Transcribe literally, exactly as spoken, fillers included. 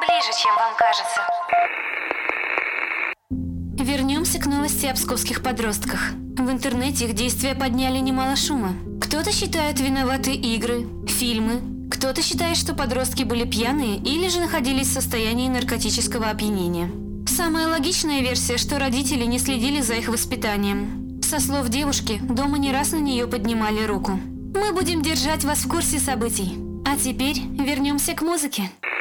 ближе, чем вам кажется. Вернемся к новости о псковских подростках. В интернете их действия подняли немало шума. Кто-то считает виноваты игры, фильмы. Кто-то считает, что подростки были пьяные или же находились в состоянии наркотического опьянения. Самая логичная версия, что родители не следили за их воспитанием. Со слов девушки, дома не раз на нее поднимали руку. Мы будем держать вас в курсе событий. А теперь вернемся к музыке.